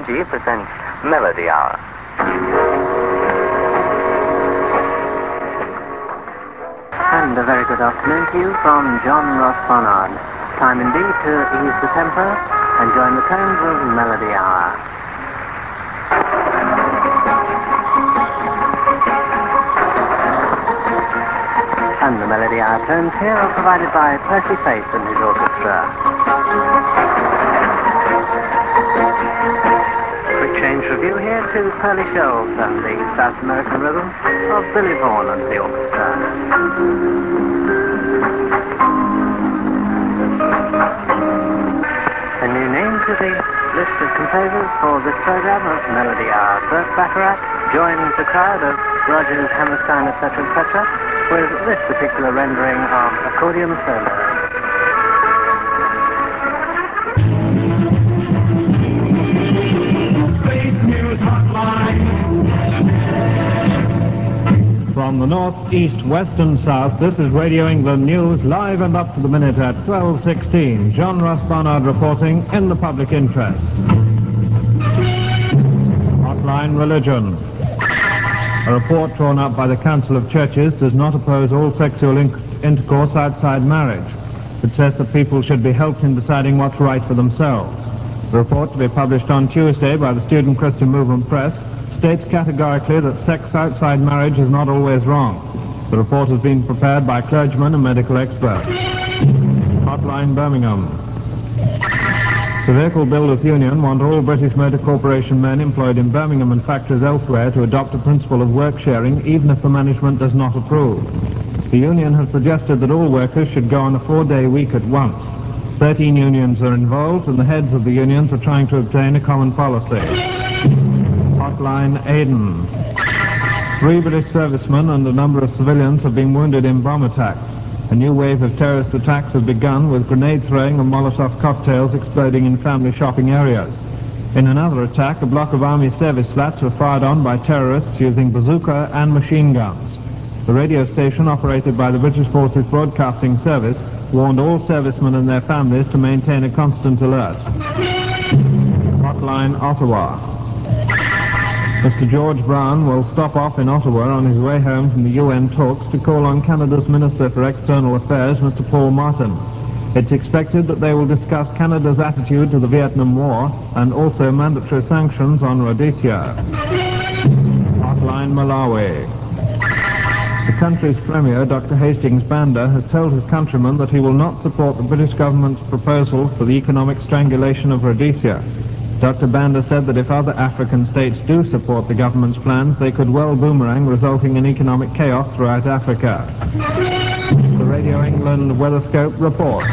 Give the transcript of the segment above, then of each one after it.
BMG presents Melody Hour. And a very good afternoon to you from John Ross Barnard. Time indeed to ease the tempo and join the tones of Melody Hour. And the Melody Hour tones here are provided by Percy Faith and his orchestra. Quick change review here to Pearly Shells and the South American rhythm of Billy Vaughan and the orchestra. A new name to the list of composers for this program of Melody Hour. Burt Bacharach joins the crowd of Rodgers, Hammerstein, etc., etc., with this particular rendering of accordion solo. Space News Hotline. From the north, east, west and south, this is Radio England News, live and up to the minute at 12:16. John Ross Barnard reporting in the public interest. Hotline Religion. A report drawn up by the Council of Churches does not oppose all sexual intercourse outside marriage. It says that people should be helped in deciding what's right for themselves. The report, to be published on Tuesday by the Student Christian Movement Press, states categorically that sex outside marriage is not always wrong. The report has been prepared by clergymen and medical experts. Hotline Birmingham. The Vehicle Builders Union want all British Motor Corporation men employed in Birmingham and factories elsewhere to adopt a principle of work sharing, even if the management does not approve. The union has suggested that all workers should go on a 4-day week at once. 13 unions are involved, and the heads of the unions are trying to obtain a common policy. Hotline Aden. 3 British servicemen and a number of civilians have been wounded in bomb attacks. A new wave of terrorist attacks has begun, with grenade throwing and Molotov cocktails exploding in family shopping areas. In another attack, a block of army service flats were fired on by terrorists using bazooka and machine guns. The radio station, operated by the British Forces Broadcasting Service, warned all servicemen and their families to maintain a constant alert. Hotline Ottawa. Mr. George Brown will stop off in Ottawa on his way home from the UN talks to call on Canada's Minister for External Affairs, Mr. Paul Martin. It's expected that they will discuss Canada's attitude to the Vietnam War and also mandatory sanctions on Rhodesia. Hotline Malawi. The country's Premier, Dr. Hastings Banda, has told his countrymen that he will not support the British government's proposals for the economic strangulation of Rhodesia. Dr. Banda said that if other African states do support the government's plans, they could well boomerang, resulting in economic chaos throughout Africa. The Radio England Weatherscope reports.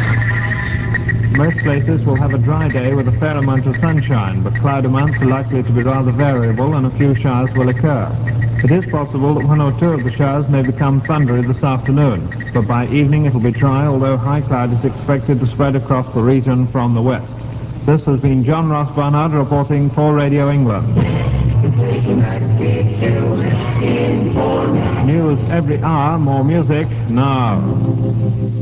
Most places will have a dry day with a fair amount of sunshine, but cloud amounts are likely to be rather variable and a few showers will occur. It is possible that 1 or 2 of the showers may become thundery this afternoon, but by evening it will be dry, although high cloud is expected to spread across the region from the west. This has been John Ross Barnard reporting for Radio England. News every hour, more music now.